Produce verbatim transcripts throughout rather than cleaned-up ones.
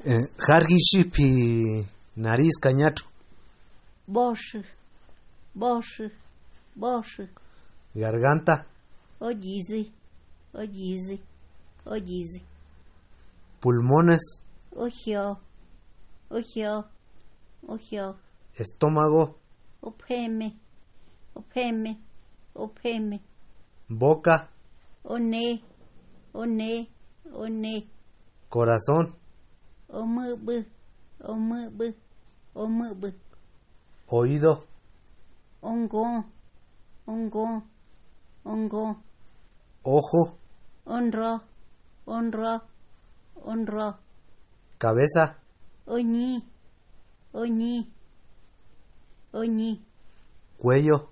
Eh, Hargishi pi nariz cañacho. Bosch, Bosch, Bosch. Garganta. Oyizi, oyizi, oyizi. Pulmones. Ojio, ojio, ojio. Estómago. Opeme, opeme, opeme. Boca. One, one, one. Corazón. Omubu, omubu, omubu. Oído. Ongon, ongon, ongon. Ojo. Honro, honro, honro. Cabeza. Oñi, oñi, oñi. Cuello.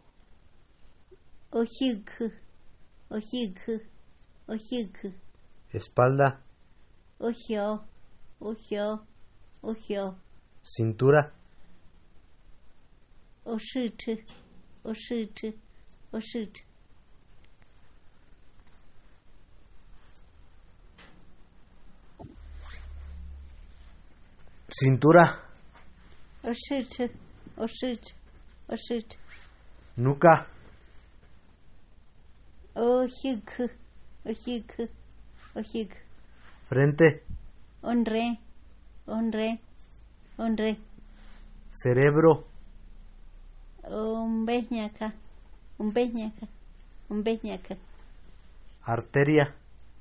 Ojiku, ojiku, ojiku. Espalda. Ojio, ojio, ojio. Cintura. Oshitu, oshitu, oshitu. Cintura. Oshitu, oshitu, oshitu. Nuca. Ojiku, ojiku, ojiku. Frente. Honre, honre, honre. Cerebro. Umbeñaca, umbeñaca, umbeñaca. Arteria.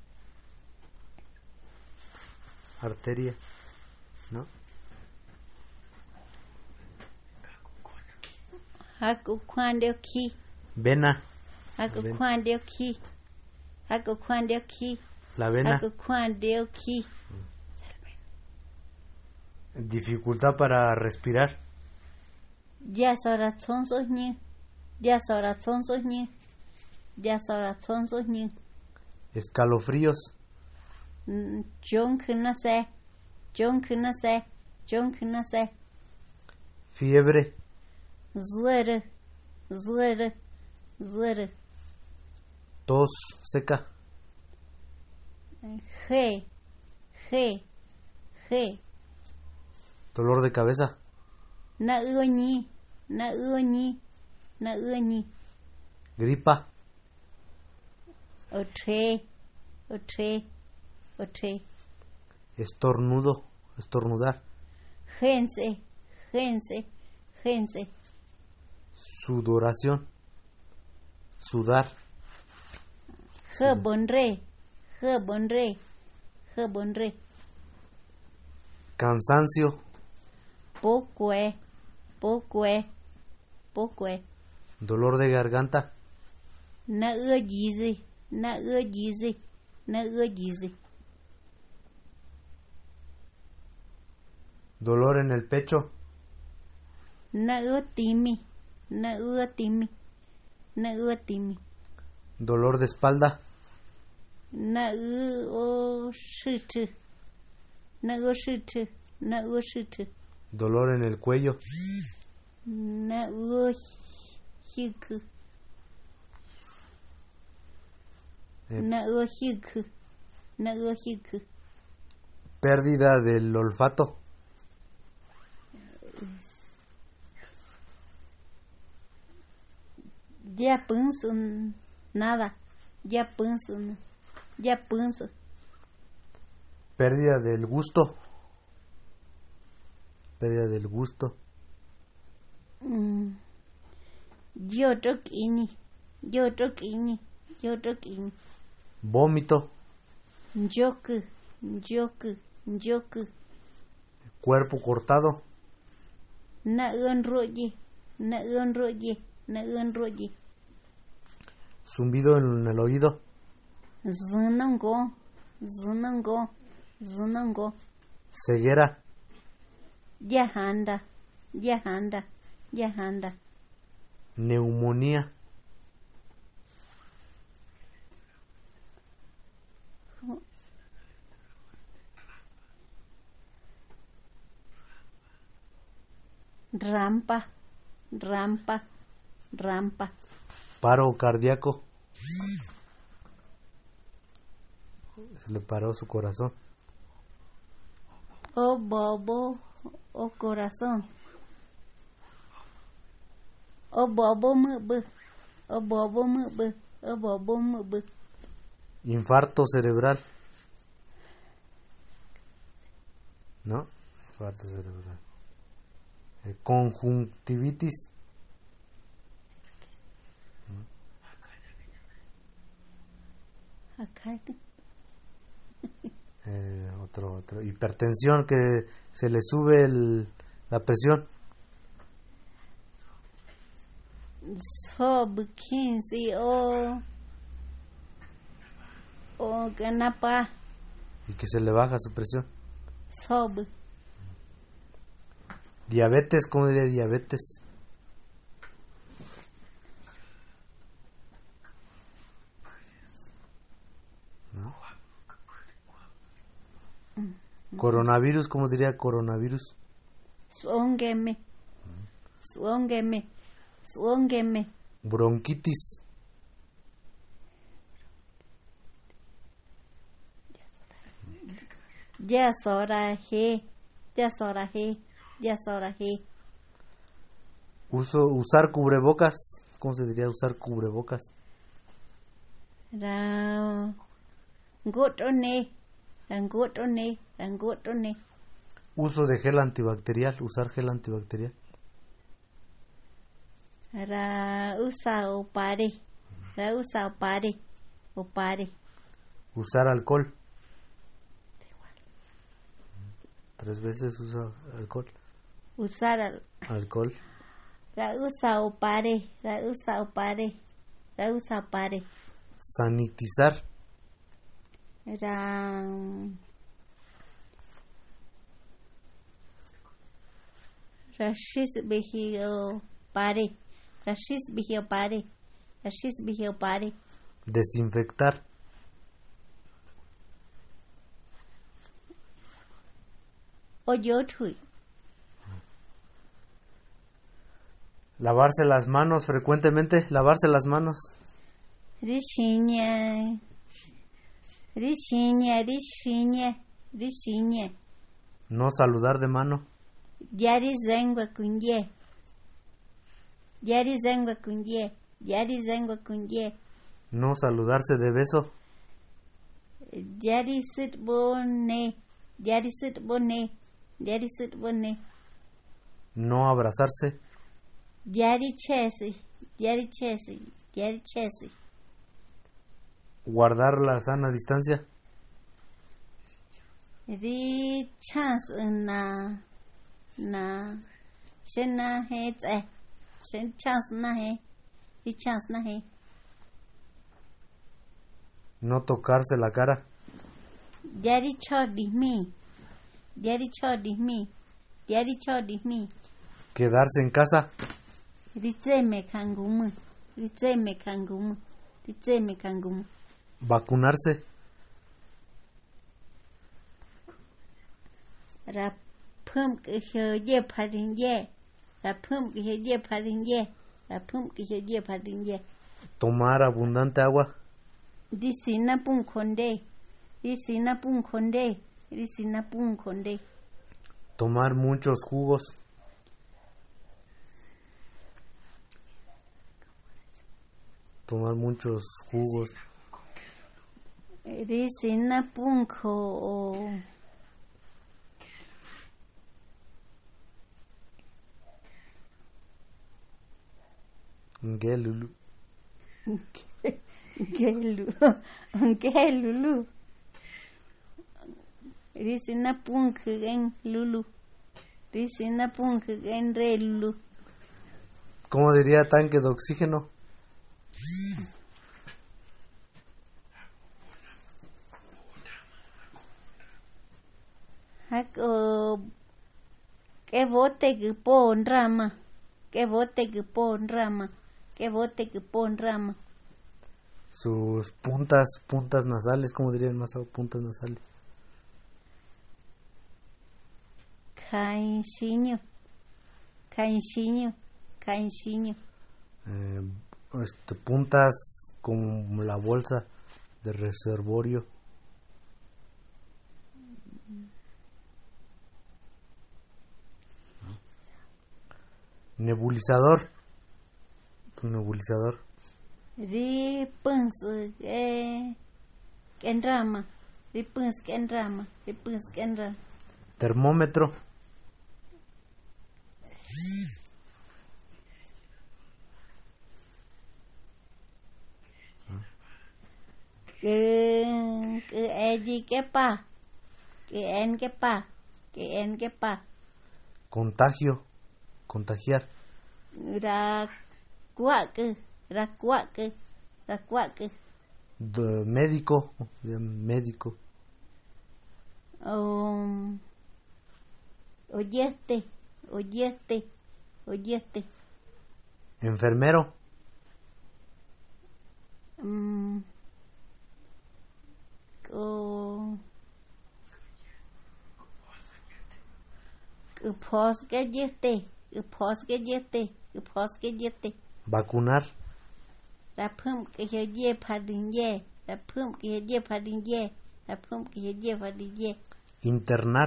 Arteria. ¿No? Haku kwande ki, Vena. haku Ven. kwande ki, haku kwande ki, La vena. haku kwande ki. Dificultad para respirar. Ya sora tsonsos ni, ya sora tsonsos ni, ya sora tsonsos ni. Escalofríos. Junk no sé, junk no sé, junk no sé. Fiebre. Zlere, zlere, zlere. Tos seca. G, G, G. Dolor de cabeza. Na uñi, na uñi, na uñi. Gripa. Otre, otre, otre. Estornudo. Estornudar. Gense, gense, gense. Sudoración. Sudar. Jabonre, jabonre, jabonre. Cansancio. Poque, poque, poque. Dolor de garganta. Na ujizi, na ujizi, na ujizi. Dolor en el pecho. Na utimi, na utimi, na utimi. Dolor de espalda. Na ushitu, na ushitu, na ushitu. Dolor en el cuello. Na uhiku, Eh, na uhiku, na uhiku. pérdida del olfato. Ya pienso nada, ya pienso, ya pienso. Pérdida del gusto. Pérdida del gusto. Mm. Yo tokini, yo tokini, yo tokini. Vómito. Yoku, yoku, yoku. Cuerpo cortado. Na unroye, na unroye, na unroye. Zumbido en el oído. Zunango, zunango, zunango. Ceguera. Yahanda, yahanda, yahanda. Neumonía. Rampa, rampa, rampa. Paro cardíaco. Se le paró su corazón. O bobo o corazón. O bobo mbe. O bobo mbe. O bobo mbe. Infarto cerebral. ¿No? Infarto cerebral. Eh, conjuntivitis. Acá está. Eh, otro, otro. Hipertensión, que se le sube el, la presión. Sob quince o o ganapa. Y que se le baja su presión. Sob. Diabetes, ¿cómo diría diabetes? ¿No? Coronavirus, ¿cómo diría coronavirus? Suóngeme. Suóngeme. Suóngeme. Bronquitis. Ya soraje. Ya soraje. Ya soraje. Uso, usar cubrebocas. ¿Cómo se diría usar cubrebocas? Ra gotone. Rangotone. Rangotone. Uso de gel antibacterial. Usar gel antibacterial. Ra usa o pare. Ra usa o pare. O pare. Usar alcohol. Tres veces usa alcohol. Usar al. Alcohol. Ra usa o pare. Ra usa o pare. Ra usa o pare. Sanitizar. Ra Rashis bihio pare. Rashis bihio pare. Rashis bihio pare. Desinfectar. Oyotui. Lavarse las manos frecuentemente. Lavarse las manos. Rishinya. Rishinya. Rishinya. Rishinya. No saludar de mano. Yari zengwa kunye. Yari zengwa kunye. Yari zengwa kunye. No saludarse de beso. Yari sit bone. Yari sit bone. Yari sit bone. No abrazarse. Yari chesi. Yari chesi. Yari chesi. Guardar la sana distancia. Ri chance na na shena he tse. Shen chance na he. Ri chance na he. No tocarse la cara. Yari chodi mi. Yari chodi mi. Yari chodi mi. Quedarse en casa. Ri tse me kangumu. Ri tse me kangumu. Ri tse me kangumu. Vacunarse. Ra phum ke hyo ye pharin ye. Ra phum ke hyo ye pharin ye. Ra phum ke hyo ye pharin ye. Tomar abundante agua. Disina pun konde. Disina pun konde. Disina pun konde. Tomar muchos jugos. Tomar muchos jugos. Disina pun ko. Ngelulu. Gelu. Gelulu. Disina pun gen lulu. Disina pun gen re lulu. ¿Cómo diría tanque de oxígeno? Hako que bote que pon rama. Que bote que pon rama. Que bote que pon rama. Sus puntas, puntas nasales, ¿cómo dirían más abajo? Puntas nasales. Caixinho. Caixinho. Caixinho. Eh, este, puntas como la bolsa de reservorio. Nebulizador. Tu nebulizador. Ri pens eh kenrama. Ri pens kenrama. Ri pens kenrama. Termómetro. Que que allí que pa. Que en que pa. Que en que pa. Contagio. Contagiar. Ra cuac. Ra cuac. Ra cuac. De médico. De médico. Um, oyeste. Oyeste. Oyeste. Enfermero. Um, o pos que yeste. Pos que yeste. Pos que yeste. Vacunar. La pum que yo ye padin ye. La pum que yo ye padin ye. La pum que yo ye padin ye. Internar.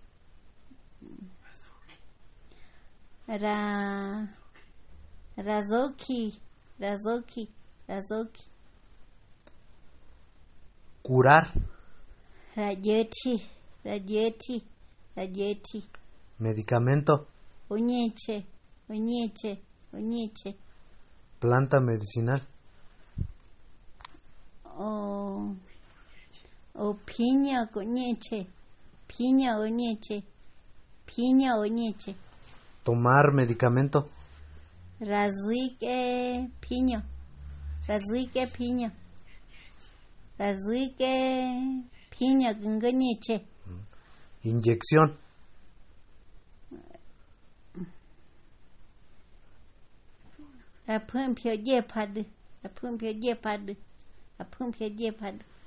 Ra Razoki. Razoki. Razoki. Curar. Rayeti. Rayeti. Rayeti. Medicamento. Oñeche. Oñeche. Oñeche. Planta medicinal. O o piña coñeche. Piña oñeche. Piña oñeche. Tomar medicamento. Razique piño. Razique piño. Razique piña gangañeche. Inyección. La pum pio ye pad. La pum pio ye pad. La pum pio ye pad.